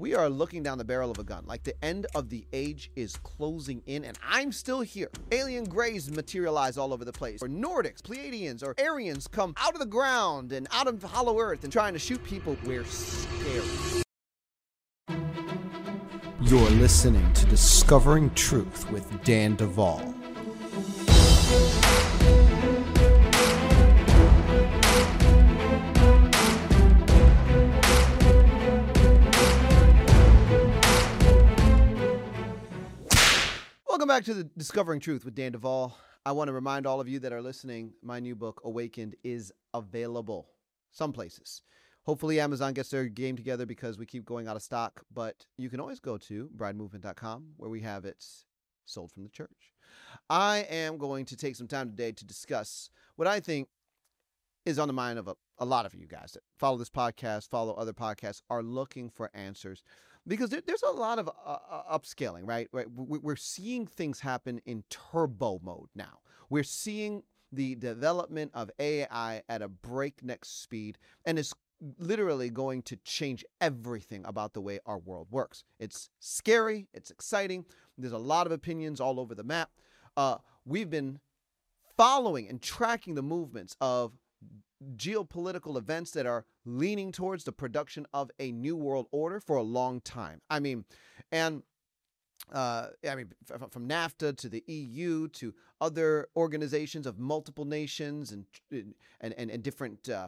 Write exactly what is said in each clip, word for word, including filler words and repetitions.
We are looking down the barrel of a gun, like the end of the age is closing in, and I'm still here. Alien grays materialize all over the place, or Nordics, Pleiadians, or Aryans come out of the ground and out of hollow earth and trying to shoot people. We're scared. You're listening to Discovering Truth with Dan Duvall. Welcome back to the Discovering Truth with Dan Duvall. I want to remind all of you that are listening, my new book, Awakened, is available some places. Hopefully Amazon gets their game together because we keep going out of stock, but you can always go to bride movement dot com where we have it sold from the church. I am going to take some time today to discuss what I think is on the mind of a, a lot of you guys that follow this podcast, follow other podcasts, are looking for answers. Because there, there's a lot of uh, uh, upscaling, right? right? We're seeing things happen in turbo mode now. We're seeing the development of A I at a breakneck speed, and it's literally going to change everything about the way our world works. It's scary. It's exciting. There's a lot of opinions all over the map. Uh, we've been following and tracking the movements of geopolitical events that are leaning towards the production of a new world order for a long time. I mean, and uh, I mean, from NAFTA to the E U to other organizations of multiple nations and and and, and different uh,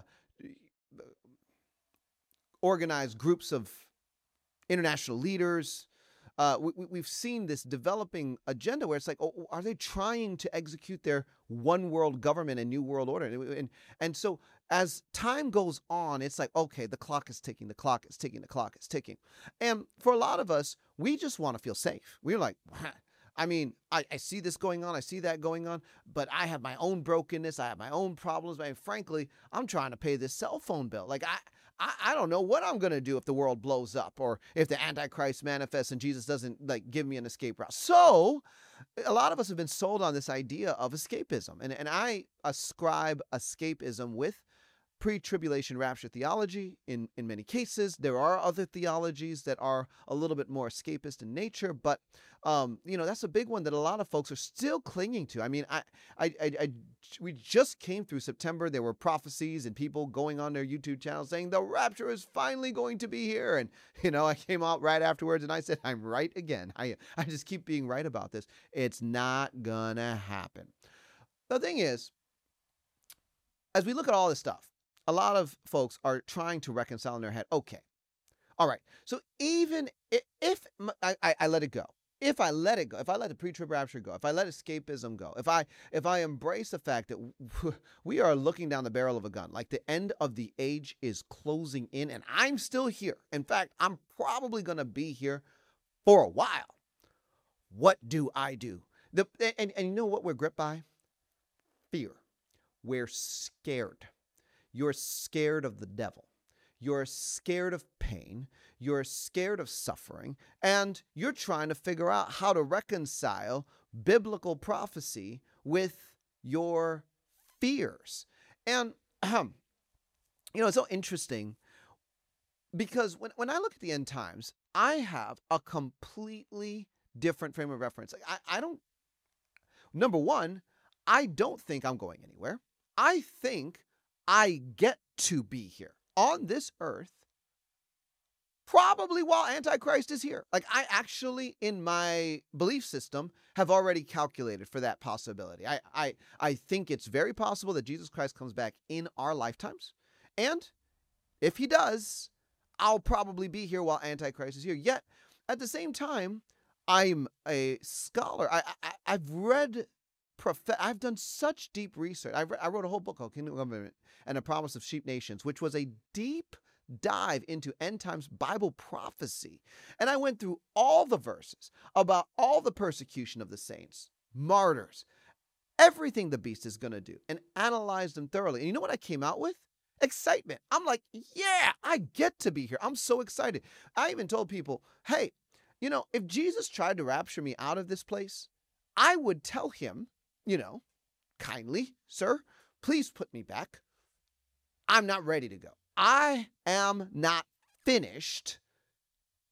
organized groups of international leaders. Uh, we, we've seen this developing agenda where it's like, oh, are they trying to execute their one world government and new world order? And, and, and so as time goes on, it's like, okay, the clock is ticking, the clock is ticking, the clock is ticking. And for a lot of us, we just want to feel safe. We're like, I mean, I, I see this going on, I see that going on, but I have my own brokenness, I have my own problems. I mean, frankly, I'm trying to pay this cell phone bill. Like, I, I, I don't know what I'm going to do if the world blows up or if the Antichrist manifests and Jesus doesn't, like, give me an escape route. So a lot of us have been sold on this idea of escapism. And, and I ascribe escapism with pre-tribulation rapture theology in, in many cases. There are other theologies that are a little bit more escapist in nature, but, um, you know, that's a big one that a lot of folks are still clinging to. I mean, I, I, I, I we just came through September. There were prophecies and people going on their YouTube channel saying the rapture is finally going to be here. And, you know, I came out right afterwards and I said, I'm right again. I, I just keep being right about this. It's not gonna happen. The thing is, as we look at all this stuff, a lot of folks are trying to reconcile in their head, okay, all right, so even if, if I, I, I let it go, if I let it go, if I let the pre-trib rapture go, if I let escapism go, if I if I embrace the fact that we are looking down the barrel of a gun, like the end of the age is closing in and I'm still here. In fact, I'm probably going to be here for a while. What do I do? The, and, and you know what we're gripped by? Fear. We're scared. You're scared of the devil. You're scared of pain. You're scared of suffering. And you're trying to figure out how to reconcile biblical prophecy with your fears. And, um, you know, it's so interesting because when, when I look at the end times, I have a completely different frame of reference. Like I, I don't, number one, I don't think I'm going anywhere. I think I get to be here on this earth, probably while Antichrist is here. Like I actually, in my belief system, have already calculated for that possibility. I, I, I think it's very possible that Jesus Christ comes back in our lifetimes. And if he does, I'll probably be here while Antichrist is here. Yet, at the same time, I'm a scholar. I, I, I've read... Prof- I've done such deep research. I, re- I wrote a whole book called Kingdom Government and a Promise of Sheep Nations, which was a deep dive into end times Bible prophecy. And I went through all the verses about all the persecution of the saints, martyrs, everything the beast is going to do, and analyzed them thoroughly. And you know what I came out with? Excitement. I'm like, yeah, I get to be here. I'm so excited. I even told people, hey, you know, if Jesus tried to rapture me out of this place, I would tell him, you know, kindly, sir, please put me back. I'm not ready to go. I am not finished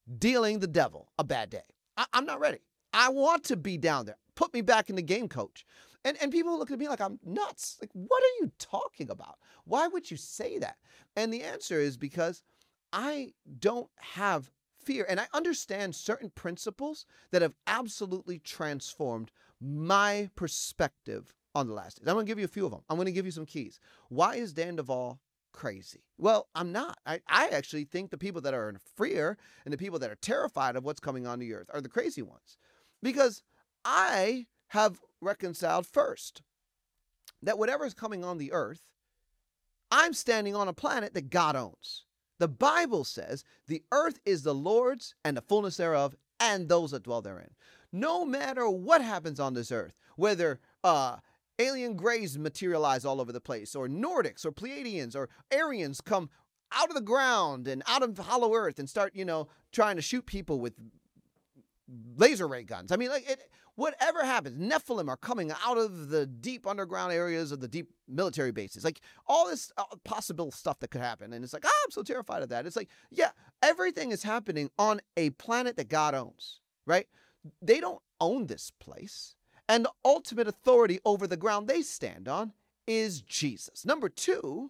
dealing the devil a bad day. I, I'm not ready. I want to be down there. Put me back in the game, coach. And and people look at me like I'm nuts. Like, what are you talking about? Why would you say that? And the answer is because I don't have fear. And I understand certain principles that have absolutely transformed my perspective on the last days. I'm going to give you a few of them. I'm going to give you some keys. Why is Dan Duvall crazy? Well, I'm not. I, I actually think the people that are in fear and the people that are terrified of what's coming on the earth are the crazy ones. Because I have reconciled first that whatever is coming on the earth, I'm standing on a planet that God owns. The Bible says the earth is the Lord's and the fullness thereof, and those that dwell therein. No matter what happens on this earth, whether uh, alien grays materialize all over the place, or Nordics, or Pleiadians, or Aryans come out of the ground and out of hollow earth and start, you know, trying to shoot people with laser ray guns. I mean, like, it, whatever happens, Nephilim are coming out of the deep underground areas of the deep military bases. Like, all this uh, possible stuff that could happen. And it's like, ah, I'm so terrified of that. It's like, yeah, everything is happening on a planet that God owns, right? They don't own this place. And the ultimate authority over the ground they stand on is Jesus. Number two,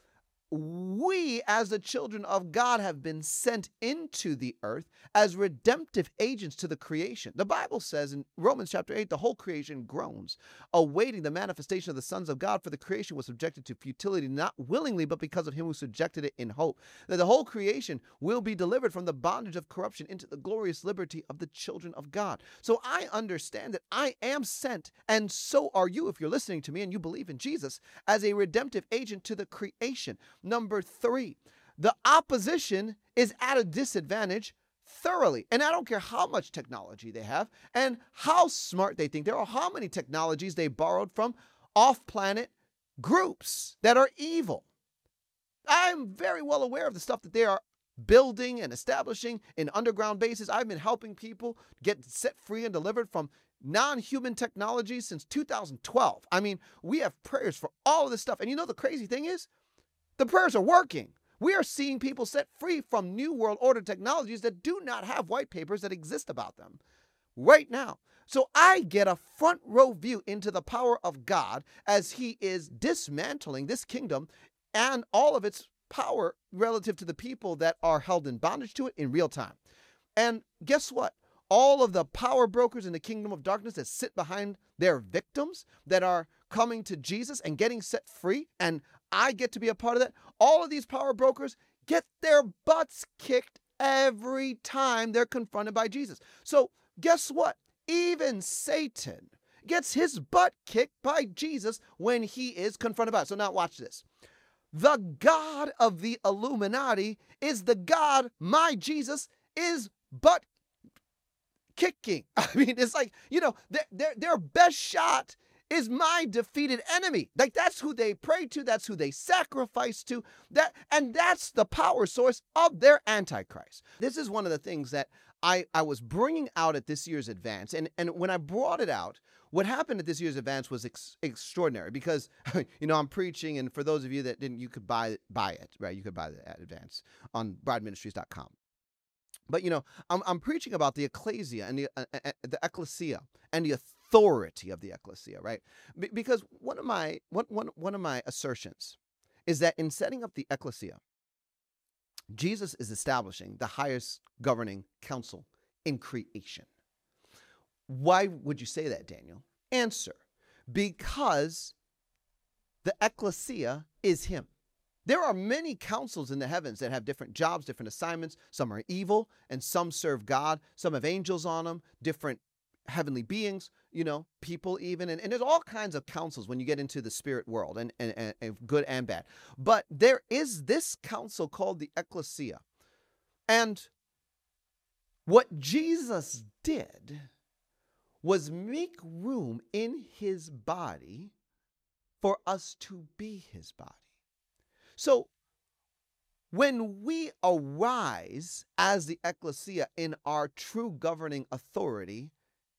we as the children of God have been sent into the earth as redemptive agents to the creation. The Bible says in Romans chapter eight, the whole creation groans, awaiting the manifestation of the sons of God, for the creation was subjected to futility, not willingly, but because of him who subjected it in hope, that the whole creation will be delivered from the bondage of corruption into the glorious liberty of the children of God. So I understand that I am sent, and so are you if you're listening to me and you believe in Jesus, as a redemptive agent to the creation. Number three, the opposition is at a disadvantage thoroughly. And I don't care how much technology they have and how smart they think they are, or how many technologies they borrowed from off-planet groups that are evil. I'm very well aware of the stuff that they are building and establishing in underground bases. I've been helping people get set free and delivered from non-human technology since two thousand twelve. I mean, we have prayers for all of this stuff. And you know, the crazy thing is, the prayers are working. We are seeing people set free from New World Order technologies that do not have white papers that exist about them right now. So I get a front row view into the power of God as he is dismantling this kingdom and all of its power relative to the people that are held in bondage to it in real time. And guess what? All of the power brokers in the kingdom of darkness that sit behind their victims that are coming to Jesus and getting set free, and I get to be a part of that. All of these power brokers get their butts kicked every time they're confronted by Jesus. So guess what? Even Satan gets his butt kicked by Jesus when he is confronted by it. So now watch this. The God of the Illuminati is the God my Jesus is butt kicking. I mean, it's like, you know, their, their, their best shot is my defeated enemy. Like, that's who they pray to. That's who they sacrifice to. That, and that's the power source of their Antichrist. This is one of the things that I, I was bringing out at this year's Advance. And, and when I brought it out, what happened at this year's Advance was ex- extraordinary because, you know, I'm preaching. And for those of you that didn't, you could buy, buy it, right? You could buy the Advance on bride ministries dot com. But, you know, I'm, I'm preaching about the ecclesia and the, uh, uh, the ecclesia and the authority of the ecclesia, right? Be- because one of my one, one, one of my assertions is that in setting up the ecclesia, Jesus is establishing the highest governing council in creation. Why would you say that, Daniel? Answer: because the ecclesia is him. There are many councils in the heavens that have different jobs, different assignments. Some are evil and some serve God. Some have angels on them, different heavenly beings, you know, people even. And, and there's all kinds of councils when you get into the spirit world, and, and, and, and good and bad. But there is this council called the ecclesia. And what Jesus did was make room in his body for us to be his body. So when we arise as the ecclesia in our true governing authority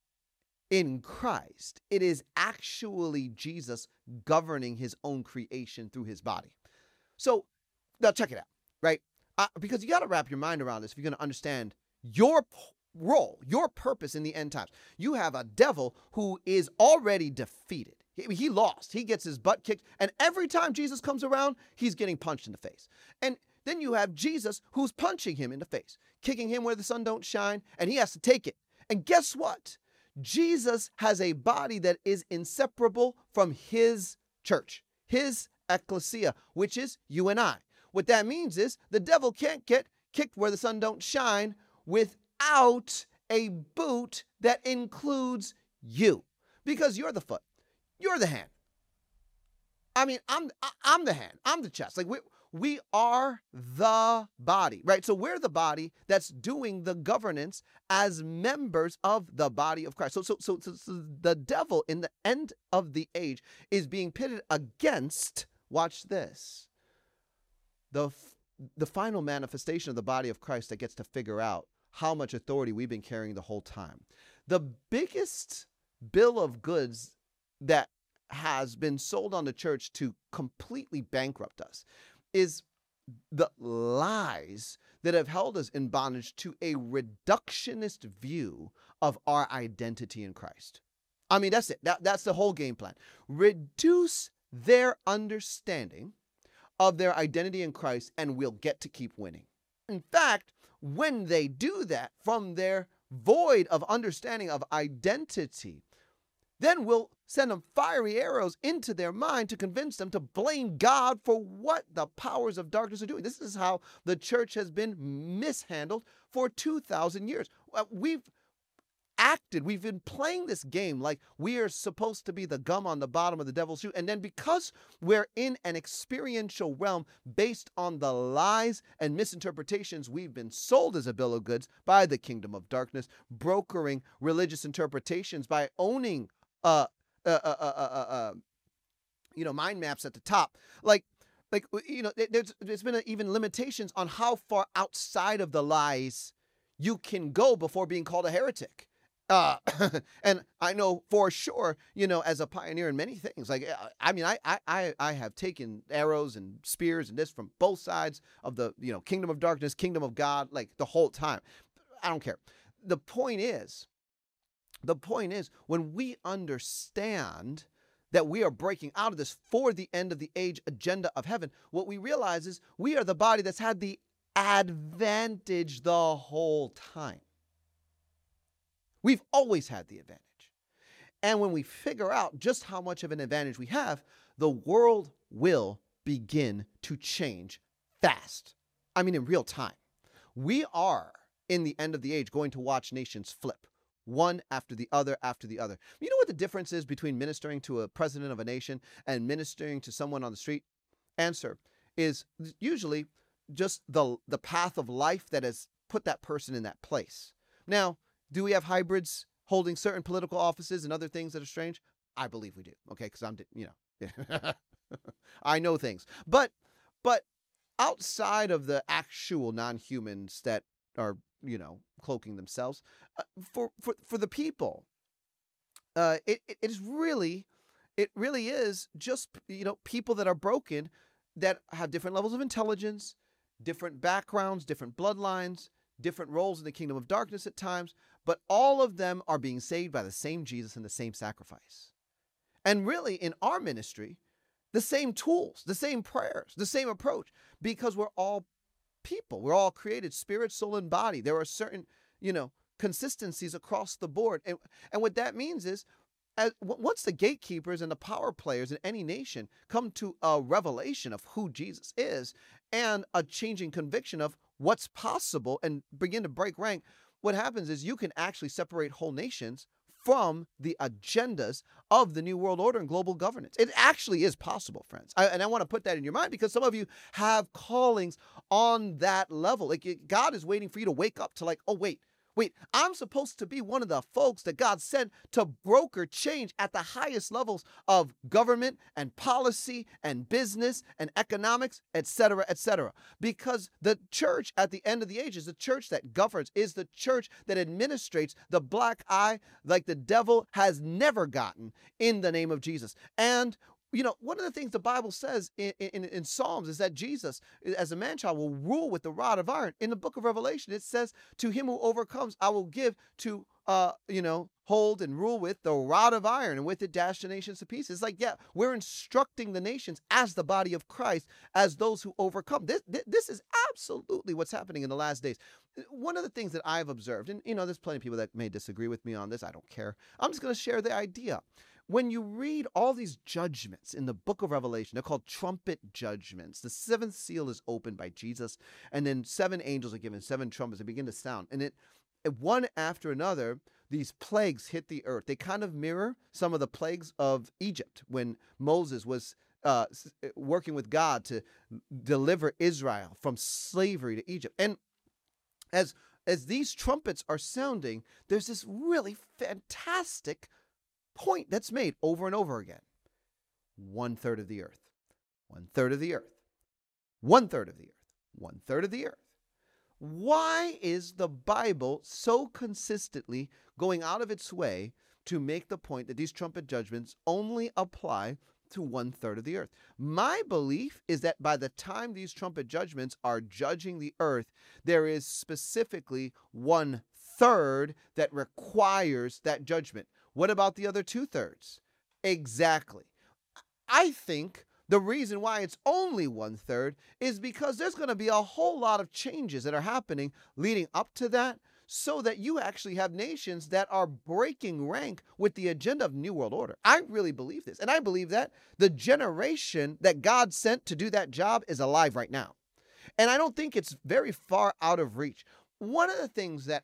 in Christ, it is actually Jesus governing his own creation through his body. So now check it out, right? Uh, because you got to wrap your mind around this if you're going to understand your p- role, your purpose in the end times. You have a devil who is already defeated. He, he lost. He gets his butt kicked. And every time Jesus comes around, he's getting punched in the face. And then you have Jesus who's punching him in the face, kicking him where the sun don't shine, and he has to take it. And guess what? Jesus has a body that is inseparable from his church, his ecclesia, which is you and I. What that means is the devil can't get kicked where the sun don't shine without a boot that includes you, because you're the foot, you're the hand. I mean, I'm I'm the hand, I'm the chest. Like we we are the body, right? So we're the body that's doing the governance as members of the body of Christ. So so so, so, so the devil in the end of the age is being pitted against, watch this, the the final manifestation of the body of Christ that gets to figure out how much authority we've been carrying the whole time. The biggest bill of goods that has been sold on the church to completely bankrupt us is the lies that have held us in bondage to a reductionist view of our identity in Christ. I mean, that's it. That, that's the whole game plan. Reduce their understanding of their identity in Christ, and we'll get to keep winning. In fact, when they do that from their void of understanding of identity, then we'll send them fiery arrows into their mind to convince them to blame God for what the powers of darkness are doing. This is how the church has been mishandled for two thousand years. We've acted, we've been playing this game like we are supposed to be the gum on the bottom of the devil's shoe. And then because we're in an experiential realm based on the lies and misinterpretations we've been sold as a bill of goods by the kingdom of darkness, brokering religious interpretations by owning uh, uh, uh, uh, uh, uh, you know, mind maps at the top. Like, like you know, there's, there's been even limitations on how far outside of the lies you can go before being called a heretic. Uh, and I know for sure, you know, as a pioneer in many things, like, I mean, I, I, I have taken arrows and spears and this from both sides of the, you know, kingdom of darkness, kingdom of God, like the whole time. I don't care. The point is, the point is when we understand that we are breaking out of this for the end of the age agenda of heaven, what we realize is we are the body that's had the advantage the whole time. We've always had the advantage. And when we figure out just how much of an advantage we have, the world will begin to change fast. I mean, in real time. We are, in the end of the age, going to watch nations flip, one after the other after the other. You know what the difference is between ministering to a president of a nation and ministering to someone on the street? Answer is usually just the, the path of life that has put that person in that place. Now, do we have hybrids holding certain political offices and other things that are strange? I believe we do. Okay, because I'm, you know, I know things. But, but outside of the actual non-humans that are, you know, cloaking themselves, uh, for for for the people, uh, it it is really, it really is just, you know, people that are broken, that have different levels of intelligence, different backgrounds, different bloodlines, different roles in the kingdom of darkness at times, but all of them are being saved by the same Jesus and the same sacrifice. And really, in our ministry, the same tools, the same prayers, the same approach, because we're all people. We're all created spirit, soul, and body. There are certain, you know, consistencies across the board. And, and what that means is, as, once the gatekeepers and the power players in any nation come to a revelation of who Jesus is and a changing conviction of what's possible and begin to break rank, what happens is you can actually separate whole nations from the agendas of the New World Order and global governance. It actually is possible, friends. I, and I want to put that in your mind because some of you have callings on that level. Like God is waiting for you to wake up to like, oh, wait, wait, I'm supposed to be one of the folks that God sent to broker change at the highest levels of government and policy and business and economics, et cetera, et cetera. Because the church at the end of the age is the church that governs, is the church that administrates the black eye like the devil has never gotten in the name of Jesus. And You know, one of the things the Bible says in, in, in Psalms is that Jesus, as a man-child, will rule with the rod of iron. In the book of Revelation, it says, to him who overcomes, I will give to, uh, you know, hold and rule with the rod of iron, and with it dash the nations to pieces. It's like, yeah, we're instructing the nations as the body of Christ, as those who overcome. This, this, this is absolutely what's happening in the last days. One of the things that I've observed, and, you know, there's plenty of people that may disagree with me on this. I don't care. I'm just going to share the idea. When you read all these judgments in the book of Revelation, they're called trumpet judgments. The seventh seal is opened by Jesus, and then seven angels are given seven trumpets. They begin to sound. And it, one after another, these plagues hit the earth. They kind of mirror some of the plagues of Egypt when Moses was uh, working with God to deliver Israel from slavery to Egypt. And as, as these trumpets are sounding, there's this really fantastic point that's made over and over again. One third of the earth, one third of the earth, one third of the earth, one third of the earth. Why is the Bible so consistently going out of its way to make the point that these trumpet judgments only apply to one third of the earth? My belief is that by the time these trumpet judgments are judging the earth, there is specifically one third that requires that judgment. What about the other two thirds? Exactly. I think the reason why it's only one third is because there's going to be a whole lot of changes that are happening leading up to that, so that you actually have nations that are breaking rank with the agenda of New World Order. I really believe this. And I believe that the generation that God sent to do that job is alive right now. And I don't think it's very far out of reach. One of the things that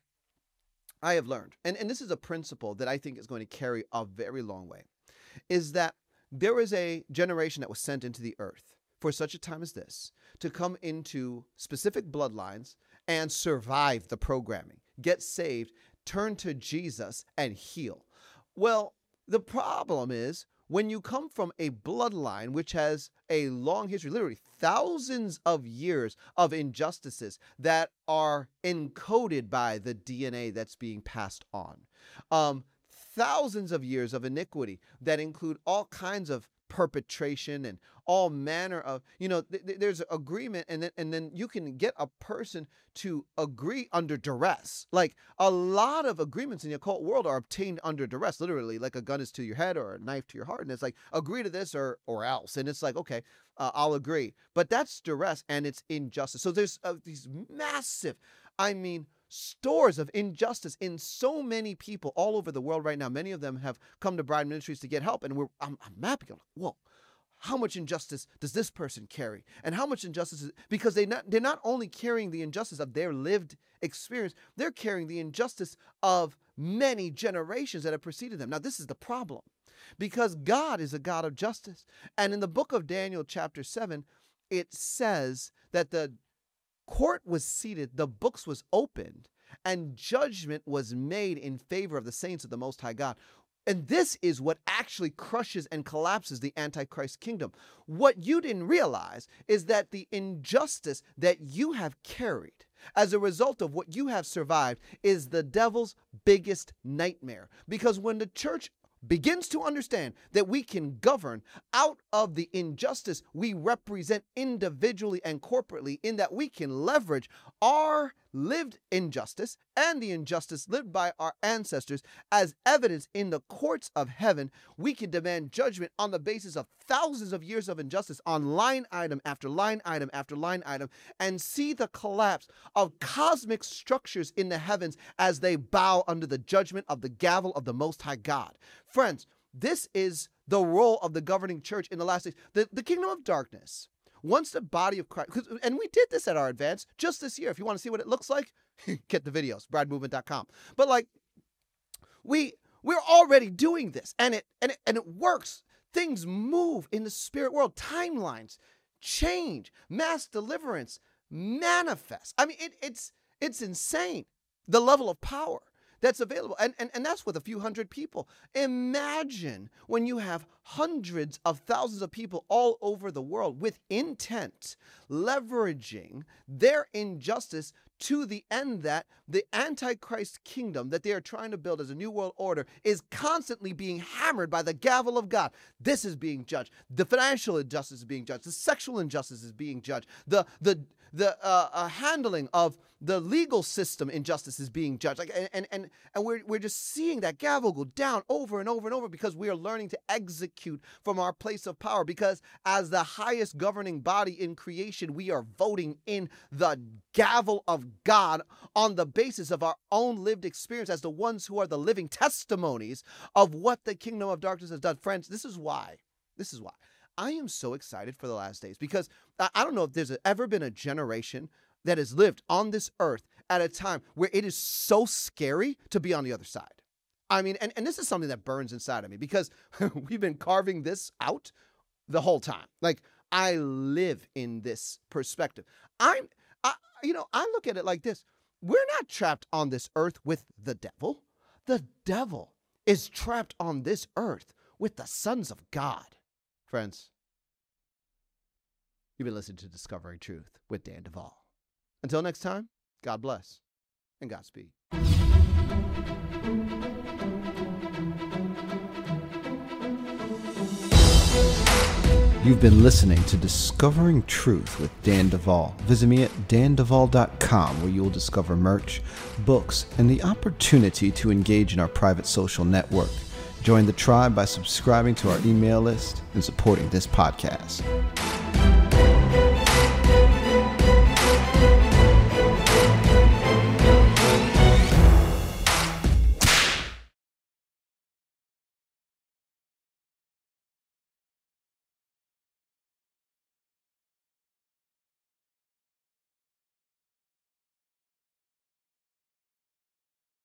I have learned, and, and this is a principle that I think is going to carry a very long way, is that there is a generation that was sent into the earth for such a time as this to come into specific bloodlines and survive the programming, get saved, turn to Jesus, and heal. Well, the problem is when you come from a bloodline which has a long history, literally thousands of years of injustices that are encoded by the D N A that's being passed on, um, thousands of years of iniquity that include all kinds of perpetration and all manner of, you know, th- th- there's agreement, and then and then you can get a person to agree under duress. Like a lot of agreements in the occult world are obtained under duress, literally, like a gun is to your head or a knife to your heart, and it's like, agree to this or or else, and it's like, okay, uh, I'll agree, but that's duress and it's injustice. So there's uh, these massive, I mean, stores of injustice in so many people all over the world right now. Many of them have come to Bride Ministries to get help, and we're I'm, I'm mapping. I'm like, whoa, how much injustice does this person carry, and how much injustice is, because they not they're not only carrying the injustice of their lived experience, they're carrying the injustice of many generations that have preceded them. Now, this is the problem, because God is a God of justice, and in the book of Daniel, chapter seven, it says that the court was seated, the books was opened, and judgment was made in favor of the saints of the Most High God. And this is what actually crushes and collapses the Antichrist kingdom. What you didn't realize is that the injustice that you have carried as a result of what you have survived is the devil's biggest nightmare. Because when the church begins to understand that we can govern out of the injustice we represent individually and corporately, in that we can leverage our lived injustice and the injustice lived by our ancestors as evidence in the courts of heaven, we can demand judgment on the basis of thousands of years of injustice on line item after line item after line item, and see the collapse of cosmic structures in the heavens as they bow under the judgment of the gavel of the Most High God. Friends, this is the role of the governing church in the last days. The, the kingdom of darkness, once the body of Christ, and we did this at our advance just this year. If you want to see what it looks like, get the videos, bride movement dot com. But like, we, we're already doing this, and it, and it, and it works. Things move in the spirit world. Timelines change. Mass deliverance manifests. I mean, it, it's, it's insane, the level of power that's available. And, and, and that's with a few hundred people. Imagine when you have hundreds of thousands of people all over the world with intent, leveraging their injustice to the end that the Antichrist kingdom that they are trying to build as a new world order is constantly being hammered by the gavel of God. This is being judged. The financial injustice is being judged. The sexual injustice is being judged. The the the uh, uh, handling of the legal system injustice is being judged. Like, and and and we're we're just seeing that gavel go down over and over and over because we are learning to execute from our place of power. Because as the highest governing body in creation, we are voting in the gavel of God on the basis of our own lived experience as the ones who are the living testimonies of what the kingdom of darkness has done. Friends, this is why. This is why. I am so excited for the last days because I don't know if there's ever been a generation that has lived on this earth at a time where it is so scary to be on the other side. I mean, and, and this is something that burns inside of me because we've been carving this out the whole time. Like, I live in this perspective. I'm, I, you know, I look at it like this. We're not trapped on this earth with the devil. The devil is trapped on this earth with the sons of God. Friends, you've been listening to Discovering Truth with Dan Duvall. Until next time, God bless and Godspeed. You've been listening to Discovering Truth with Dan Duvall. Visit me at dan duvall dot com where you'll discover merch, books, and the opportunity to engage in our private social network. Join the tribe by subscribing to our email list and supporting this podcast.